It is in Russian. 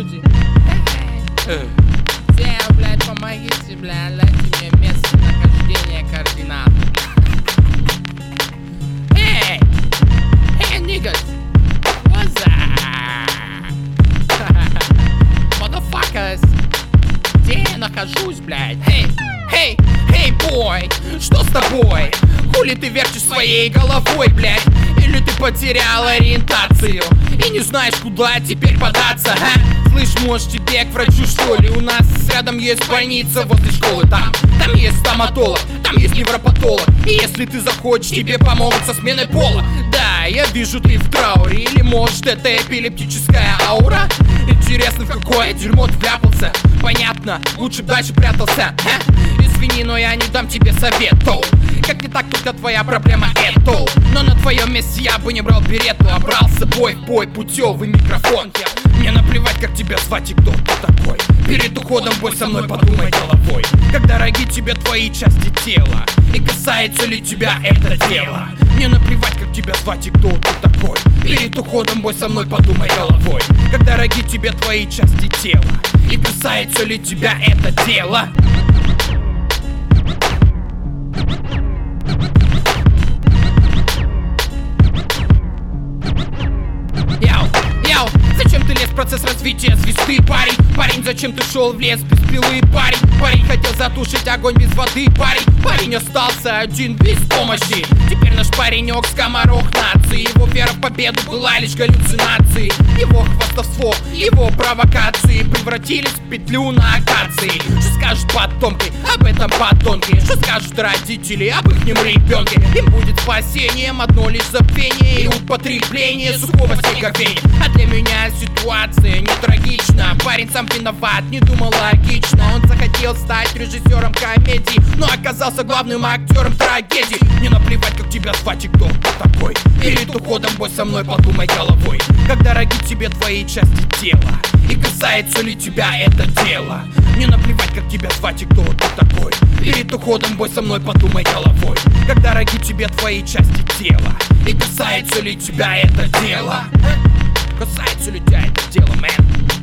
люди. Все, блядь, помогите, блядь, дайте мне место нахождения координат. Эй, niggas, what's up? Motherfuckers, где я нахожусь, блядь? Эй, бой, что с тобой? Хули ты вертишь своей головой, блядь? Или ты потерял ориентацию и не знаешь, куда теперь податься, а? Слышь, может тебе к врачу, что ли? У нас рядом есть больница возле школы. Там есть стоматолог, там есть невропатолог. И если ты захочешь, тебе помогут со сменой пола. Да, я вижу, ты в трауре. Или может это эпилептическая аура? Интересно, в какое дерьмо ты вляпался? Понятно, лучше б дальше прятался, а? Извини, но я не дам тебе советов. Как не так, только твоя проблема это. Но на твоем месте я бы не брал берету, а брал с собой в бой путевый микрофон. Мне наплевать, как тебя звать и кто ты такой. Перед уходом бой со мной подумай головой. Как дороги тебе твои части тела, и касается ли тебя это дело. Мне наплевать, как тебя звать и кто ты такой. Перед уходом бой со мной подумай головой. Как дороги тебе твои части тела, и касается ли тебя это дело. Зачем ты лез в процесс развития звезды, парень? Парень, зачем ты шел в лес без пилы, парень? Парень хотел затушить огонь без воды, парень. Парень остался один без помощи. Теперь наш паренек скоморох нации. Его вера в победу была лишь галлюцинацией. Его хвастовство, его провокации превратились в петлю на акации. Что скажут потомки об этом подонке? Что скажут родители об ихнем ребенке? Им будет спасением одно лишь забвение и употребление сухого снеговения. А для меня ситуация не трагична. Парень сам виноват, не думал логично. Он захотел стать режиссером комедии, но оказался главным актером трагедии. Не наплевать, как тебя звать и кто ты такой. Перед уходом бой со мной подумай головой. Как дороги тебе твои части тела, и касается ли тебя это дело. Не наплевать, как тебя звать и кто ты такой. Перед уходом бой со мной подумай головой. Как дороги тебе твои части тела, и касается ли тебя это дело. Касается ли тебя это дело, мэн?